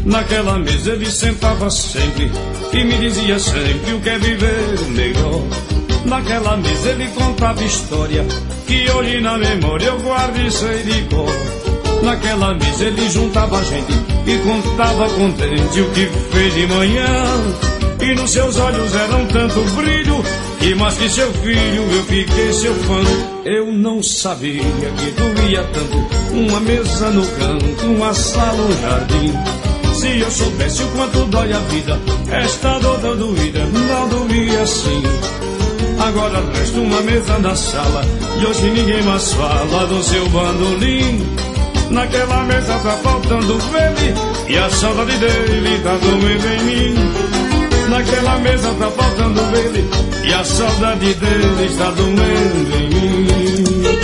Naquela mesa ele sentava sempre e me dizia sempre o que é viver melhor. Naquela mesa ele contava história que hoje na memória eu guardo e sei de cor. Naquela mesa ele juntava a gente e contava contente o que fez de manhã. E nos seus olhos era um tanto brilho que mais que seu filho eu fiquei seu fã. Eu não sabia que doía tanto uma mesa no canto, uma sala, um jardim. Se eu soubesse o quanto dói a vida, esta dor tão doída não doía assim. Agora resta uma mesa na sala e hoje ninguém mais fala do seu bandolim. Naquela mesa tá faltando ele e a saudade dele tá doendo em mim. Naquela mesa tá faltando ele e a saudade dele está doendo em mim.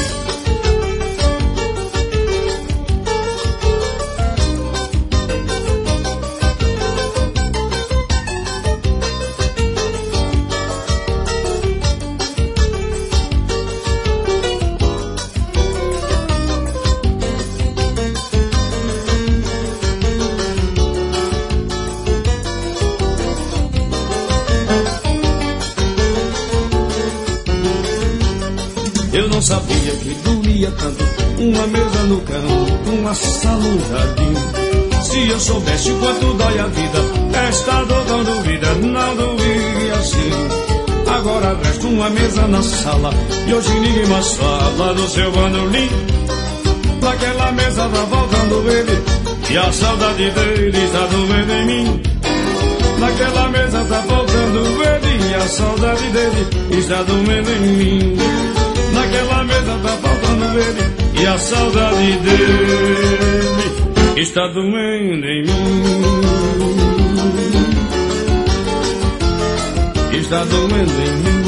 Não sabia que doía tanto uma mesa no canto, uma sala, um jardim. Se eu soubesse quanto dói a vida, esta dor tão doída não doía assim. Agora resta uma mesa na sala e hoje ninguém mais fala do seu bandolim. Naquela mesa tá faltando ele e a saudade dele está doendo em mim. Naquela mesa tá faltando ele e a saudade dele está doendo em mim. Naquela mesa tá faltando ele e a saudade dele está doendo em mim. Está doendo em mim.